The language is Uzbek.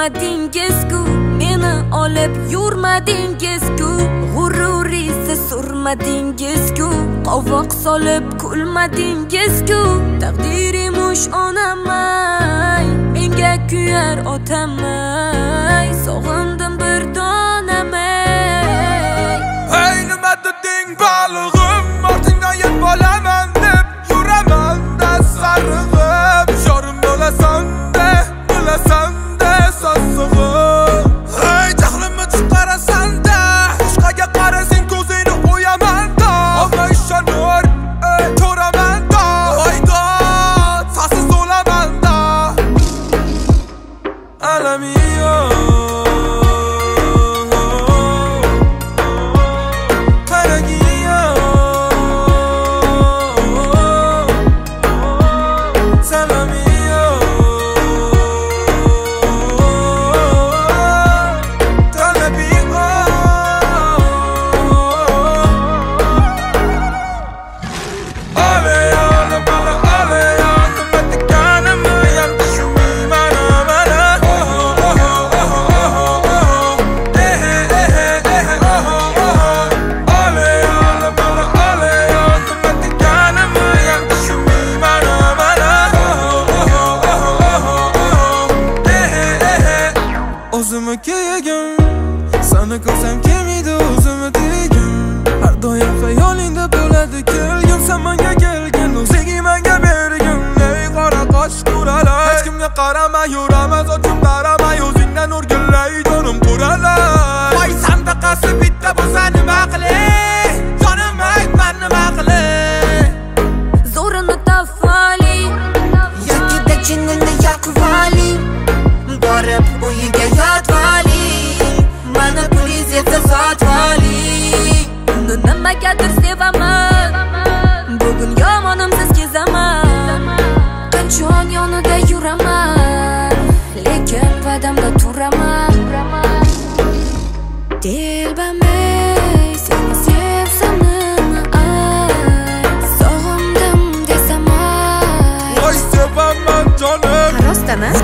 urmadingiz-ku, meni olib yurmadingiz-ku, g'ururisiz surmadingiz-ku, qovoq solib kulmadingiz-ku. Taqdirimush onamay, menga kuyar otamay, sog'indim bir donamay. Hey nima deding balig'im, ortingdan yeb olaman deb yuraman-da sarig'im. Yorim bo'lasan-da sassig'im. Hey jahlimni chiqarasan-da, boshqaga qarasang ko'zingni o'yaman-da. Olma ishonur, ko'raman-da, voydod sasiz o'laman-da. Alamiyo o'zimni kiyagim, seni ko'rsam kelmaydi o'zimni tegim. Har doim xayolingda bo'ladi kelgin, sen menga kelgin, o'zing menga bergin. Ey qora qoch to'ralar, hech kimga qaramay yuraman, sochim qaramay o'zingdan o'rgilay jonim quralar. Voy sandaqasi bitta bo'lsa nima qilay, jonim aytma nima qilay. Zo'rini tafali, yakida jinnini yaqvali, borib uyiga yotvali, mana puliz yetsa sotvali. Uni nimagadir sevaman, bugun yomonimsiz kezaman, qachon yonida yuraman, lekin va'damda turaman. Dilbamay seni sevsam nima ay, sog'indim desam ay. Voy sevaman jonim, rostdan